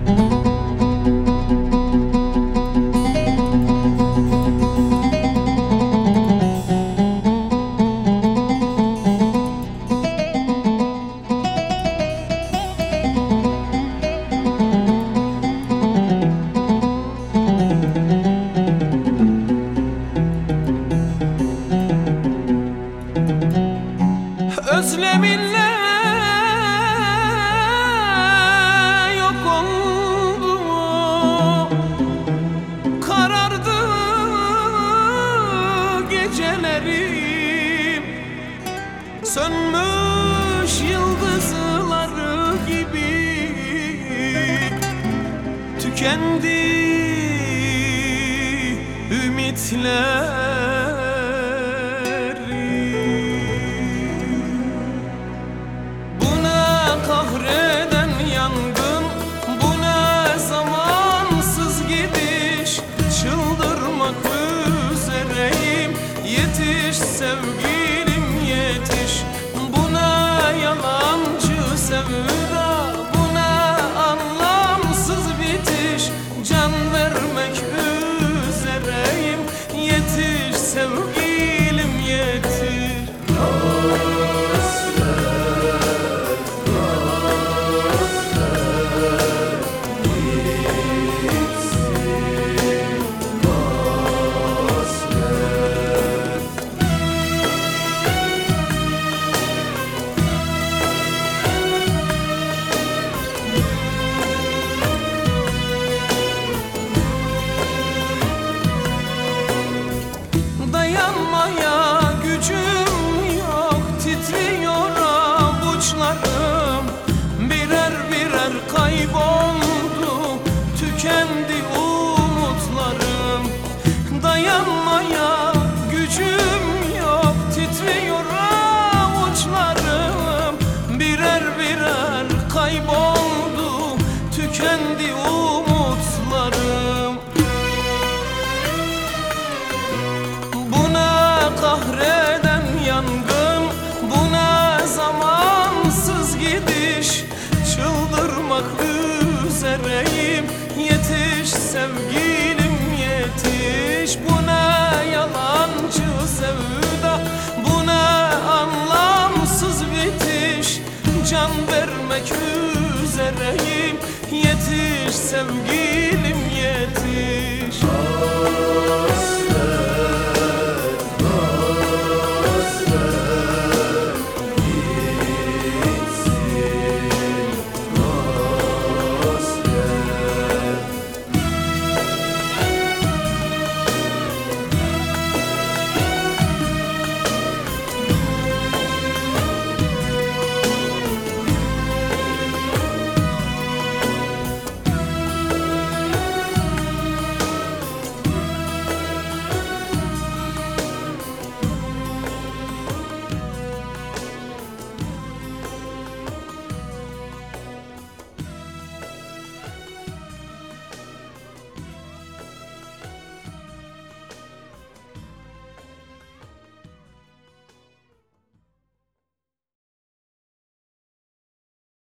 Özleminle yok oldu, karardı gecelerim, sönmüş yıldızları gibi tükendi ümitler. Kahreden yangın, bu ne zamansız gidiş, çıldırmak üzereyim. Yetiş sevgilim yetiş, bu ne yalancı sevda, bu ne anlamsız bitiş. Can vermek üzereyim, yetiş sevgilim yetiş. Dayanmaya gücüm yok, titriyor avuçlarım. Birer birer kayboldu, tükendi umutlarım. Dayanmaya gücüm yok, titriyor avuçlarım. Birer birer kayboldu, tükendi umutlarım. Kahreden yangın, bu ne zamansız gidiş, çıldırmak üzereyim. Yetiş sevgilim yetiş, bu ne yalancı sevda, bu ne anlamsız bitiş. Can vermek üzereyim, yetiş sevgilim yetiş.